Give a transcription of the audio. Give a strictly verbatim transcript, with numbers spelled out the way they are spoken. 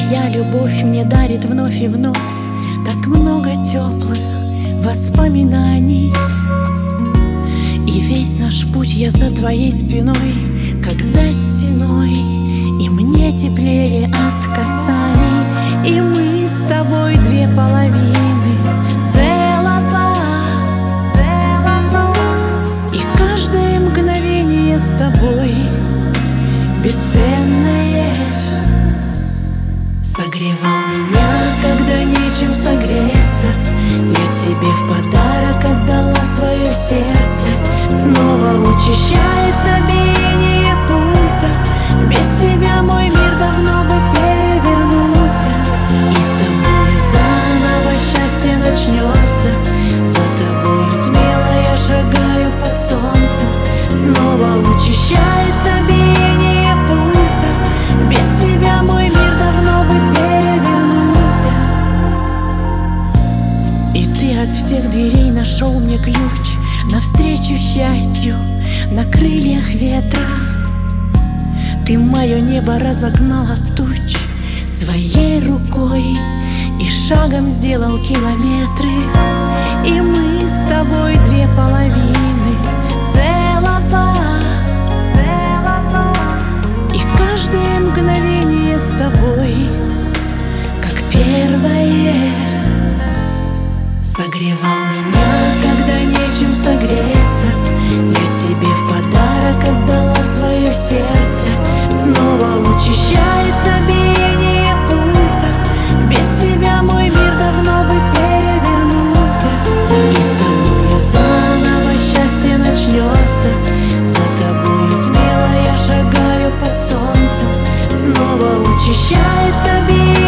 Твоя любовь мне дарит вновь и вновь так много теплых воспоминаний. И весь наш путь я за твоей спиной, как за стеной, и мне теплее от касаний. И мы с тобой две половины целого, и каждое мгновение с тобой бесценное. Согревал меня, когда нечем согреться, я тебе в подарок отдала свое сердце. Снова учащается биение пульса, без тебя мой мир давно бы перевернулся. И с тобой заново счастье начнется, за тобой смело я шагаю под солнцем. Снова учащается биение пульса, без тебя мой мир давно бы перевернулся. И ты от всех дверей нашел мне ключ навстречу счастью на крыльях ветра. Ты мое небо разогнал от туч своей рукой и шагом сделал километры. И мы с тобой две половины целого, и каждое мгновение с тобой как первое. Согревал меня, когда нечем согреться, я тебе в подарок отдала свое сердце. Снова учащается биение пульса, без тебя мой мир давно бы перевернулся. И с тобою заново счастье начнется, за тобой смело я шагаю под солнцем. Снова учащается биение